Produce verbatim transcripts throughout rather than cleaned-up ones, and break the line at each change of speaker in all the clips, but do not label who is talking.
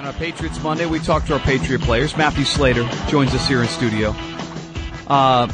uh, Patriots Monday, we talk to our Patriot players. Matthew Slater joins us here in studio. Uh,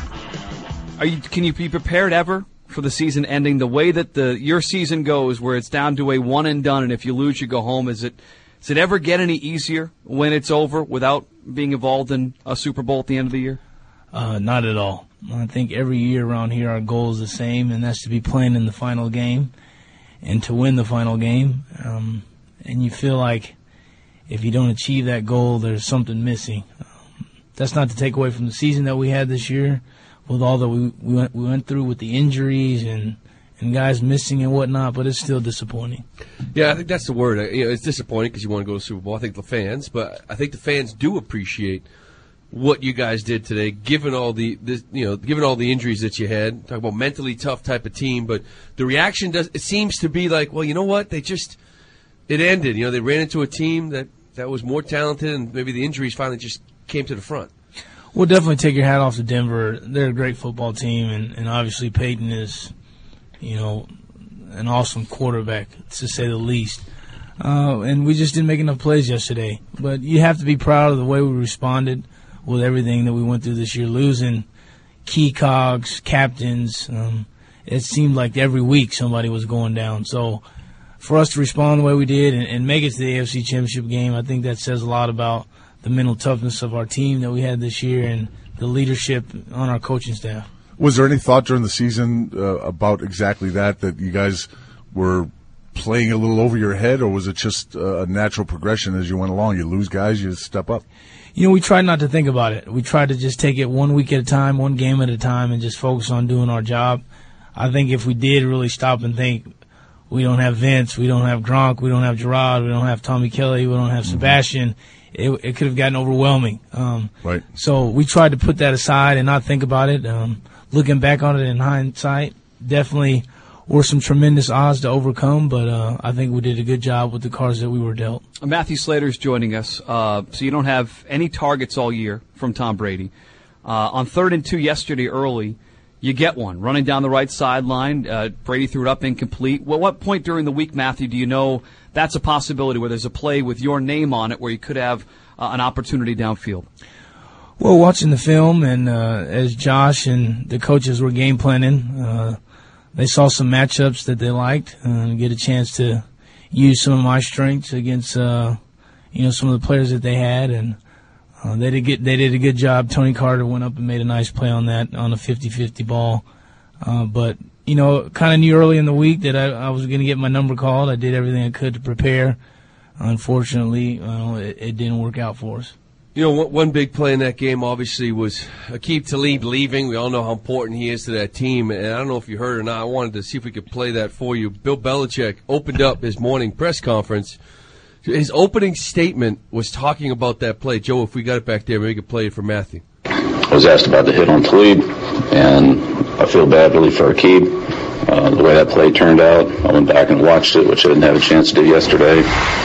are you? Can you be prepared ever for the season ending the way that the your season goes, where it's down to a one and done, and if you lose, you go home? Is it? Does it ever get any easier when it's over without being involved in a Super Bowl at the end of the year?
Uh, not at all. I think every year around here our goal is the same, and that's to be playing in the final game and to win the final game. Um, and you feel like if you don't achieve that goal, there's something missing. Um, that's not to take away from the season that we had this year with all that we, we, went, we went through with the injuries and, and guys missing and whatnot, but it's still disappointing.
Yeah, I think that's the word. You know, it's disappointing because you want to go to the Super Bowl. I think the fans, but I think the fans do appreciate what you guys did today, given all the this, you know, given all the injuries that you had. Talk about mentally tough type of team, but the reaction does it seems to be like, well, you know what? They just it ended. You know, they ran into a team that, that was more talented, and maybe the injuries finally just came to the front.
We'll definitely take your hat off to Denver. They're a great football team, and, and obviously Peyton is, you know, an awesome quarterback, to say the least. Uh, and we just didn't make enough plays yesterday. But you have to be proud of the way we responded with everything that we went through this year, losing key cogs, captains. Um, it seemed like every week somebody was going down. So for us to respond the way we did and, and make it to the A F C Championship game, I think that says a lot about the mental toughness of our team that we had this year and the leadership on our coaching staff.
Was there any thought during the season uh, about exactly that, that you guys were playing a little over your head, or was it just uh, a natural progression as you went along? You lose guys, you step up.
You know, we tried not to think about it. We tried to just take it one week at a time, one game at a time, and just focus on doing our job. I think if we did really stop and think, we don't have Vince, we don't have Gronk, we don't have Gerard, we don't have Tommy Kelly, we don't have mm-hmm. Sebastian, it, it could have gotten overwhelming. Um,
right.
So we tried to put that aside and not think about it. Um, looking back on it in hindsight, definitely were some tremendous odds to overcome, but uh, I think we did a good job with the cards that we were dealt.
Matthew Slater's joining us. Uh, so you don't have any targets all year from Tom Brady. Uh, on third and two yesterday early, you get one. Running down the right sideline, uh, Brady threw it up incomplete. Well, what point during the week, Matthew, do you know that's a possibility where there's a play with your name on it where you could have uh, an opportunity downfield?
Well, watching the film and uh, as Josh and the coaches were game planning, uh, they saw some matchups that they liked and get a chance to use some of my strengths against, uh, you know, some of the players that they had, and uh, they did get they did a good job. Tony Carter went up and made a nice play on that on a fifty-fifty ball, uh, but you know, kind of knew early in the week that I, I was going to get my number called. I did everything I could to prepare. Unfortunately, uh, it, it didn't work out for us.
You know, one big play in that game, obviously, was Aqib Talib leaving. We all know how important he is to that team. And I don't know if you heard or not. I wanted to see if we could play that for you. Bill Belichick opened up his morning press conference. His opening statement was talking about that play. Joe, if we got it back there, maybe we could play it for Matthew.
I was asked about the hit on Talib, and I feel bad really for Aqib. Uh, the way that play turned out, I went back and watched it, which I didn't have a chance to do yesterday.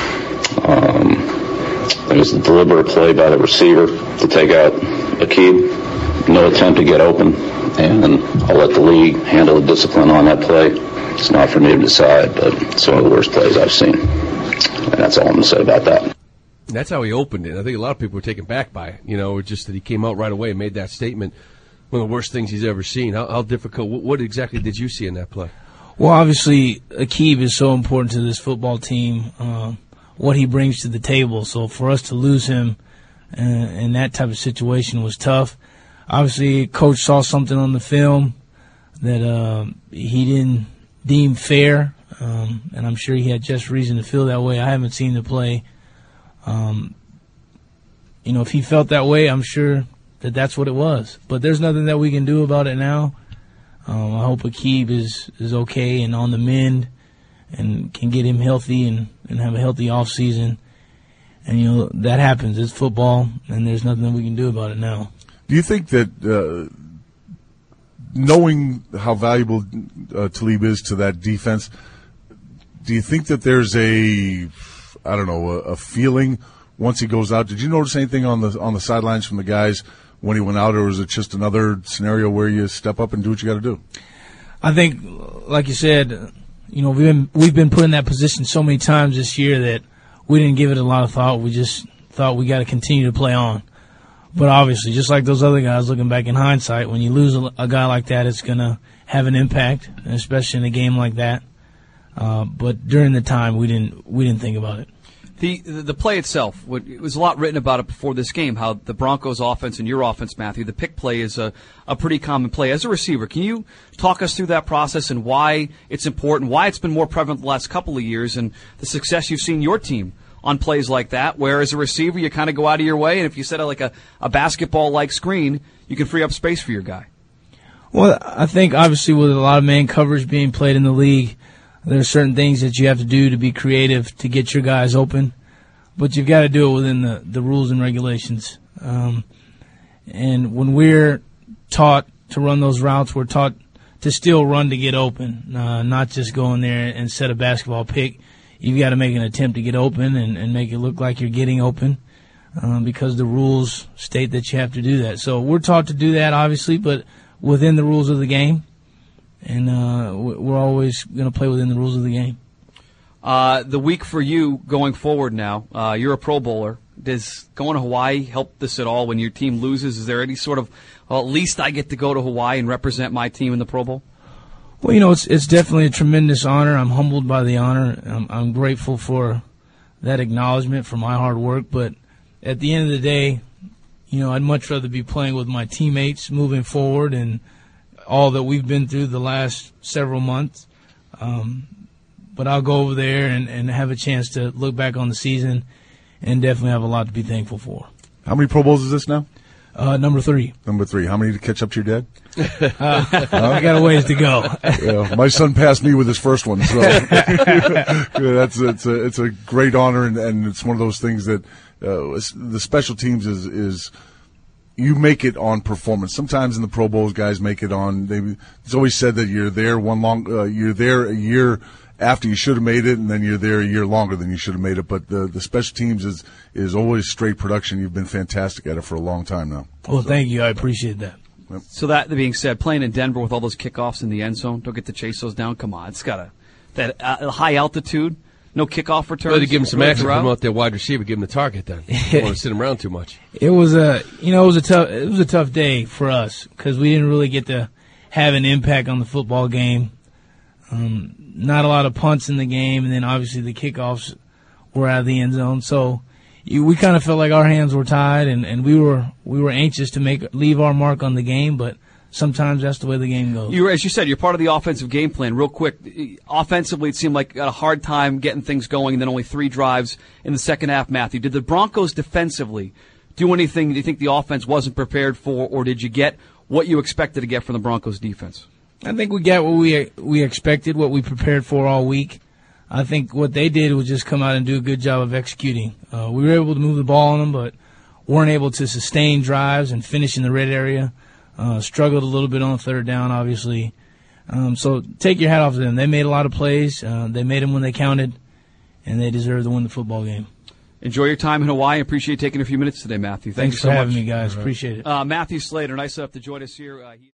Um... It was a deliberate play by the receiver to take out Aqib. No attempt to get open, and I'll let the league handle the discipline on that play. It's not for me to decide, but it's one of the worst plays I've seen. And that's all I'm going to say about that.
That's how he opened it. I think a lot of people were taken back by it. You know, just that he came out right away and made that statement. One of the worst things he's ever seen. How, how difficult, what, what exactly did you see in that play?
Well, obviously, Aqib is so important to this football team. Uh, what he brings to the table. So for us to lose him uh, in that type of situation was tough. Obviously, Coach saw something on the film that uh, he didn't deem fair, um, and I'm sure he had just reason to feel that way. I haven't seen the play. Um, you know, if he felt that way, I'm sure that that's what it was. But there's nothing that we can do about it now. Um, I hope Aqib is, is okay and on the mend and can get him healthy and, and have a healthy off season. And, you know, that happens. It's football, and there's nothing that we can do about it now. Do you think that uh, knowing how valuable uh, Talib is to that defense, do you think that there's a, I don't know, a, a feeling once he goes out? Did you notice anything on the on the sidelines from the guys when he went out, or was it just another scenario where you step up and do what you got to do? I think, like you said, you know, we've been, we've been put in that position so many times this year that we didn't give it a lot of thought. We just thought we got to continue to play on. But obviously, just like those other guys, looking back in hindsight, when you lose a, a guy like that, it's going to have an impact, especially in a game like that. Uh, but during the time, we didn't we didn't think about it.
The the play itself, it was a lot written about it before this game, how the Broncos' offense and your offense, Matthew, the pick play is a, a pretty common play. As a receiver, can you talk us through that process and why it's important, why it's been more prevalent the last couple of years, and the success you've seen your team on plays like that, where as a receiver you kind of go out of your way, and if you set it like a, a basketball-like screen, you can free up space for your guy?
Well, I think obviously with a lot of man coverage being played in the league, there are certain things that you have to do to be creative to get your guys open, but you've got to do it within the, the rules and regulations. Um, and when we're taught to run those routes, we're taught to still run to get open, uh, not just go in there and set a basketball pick. You've got to make an attempt to get open and, and make it look like you're getting open um, because the rules state that you have to do that. So we're taught to do that, obviously, but within the rules of the game. And uh, we're always going to play within the rules of the game.
Uh, the week for you going forward now, uh, you're a Pro Bowler. Does going to Hawaii help this at all when your team loses? Is there any sort of, well, at least I get to go to Hawaii and represent my team in the Pro Bowl?
Well, you know, it's it's definitely a tremendous honor. I'm humbled by the honor. I'm, I'm grateful for that acknowledgement for my hard work. But at the end of the day, you know, I'd much rather be playing with my teammates moving forward and all that we've been through the last several months. Um, but I'll go over there and, and have a chance to look back on the season and definitely have a lot to be thankful for.
How many Pro Bowls is this now?
Uh, number three.
Number three. How many to catch up to your dad?
Uh, I got a ways to go.
Yeah, my son passed me with his first one, so yeah, that's it's a it's a great honor, and, and it's one of those things that uh, the special teams is is you make it on performance. Sometimes in the Pro Bowls, guys make it on. They, it's always said that you're there one long, uh, you're there a year after you should have made it, and then you're there a year longer than you should have made it. But the the special teams is is always straight production. You've been fantastic at it for a long time now.
Well,
so,
thank you. I appreciate that.
Yep.
So that being said, playing in Denver with all those kickoffs in the end zone, don't get to chase those down. Come on, it's got a that uh, high altitude, no kickoff returns.
Well, to give him some action, put him
throughout.
out there wide receiver, give him the target. Then you don't want to sit him around too much.
It was a you know it was a tough it was a tough day for us because we didn't really get to have an impact on the football game. Um, not a lot of punts in the game, and then obviously the kickoffs were out of the end zone. So you, we kind of felt like our hands were tied, and, and we were we were anxious to make leave our mark on the game. But sometimes that's the way the game goes.
You, as you said, you're part of the offensive game plan. Real quick, offensively, it seemed like you got a hard time getting things going, and then only three drives in the second half. Matthew, did the Broncos defensively do anything that you think the offense wasn't prepared for, or did you get what you expected to get from the Broncos defense?
I think we got what we we expected, what we prepared for all week. I think what they did was just come out and do a good job of executing. Uh, we were able to move the ball on them, but weren't able to sustain drives and finish in the red area. Uh, struggled a little bit on third down, obviously. Um, so take your hat off to them. They made a lot of plays. Uh, they made them when they counted, and they deserve to win the football game.
Enjoy your time in Hawaii. Appreciate taking a few minutes today, Matthew. Thank
Thanks
you so
for
much.
having me, guys. Appreciate it.
Uh, Matthew Slater, nice enough to join us here. Uh, he-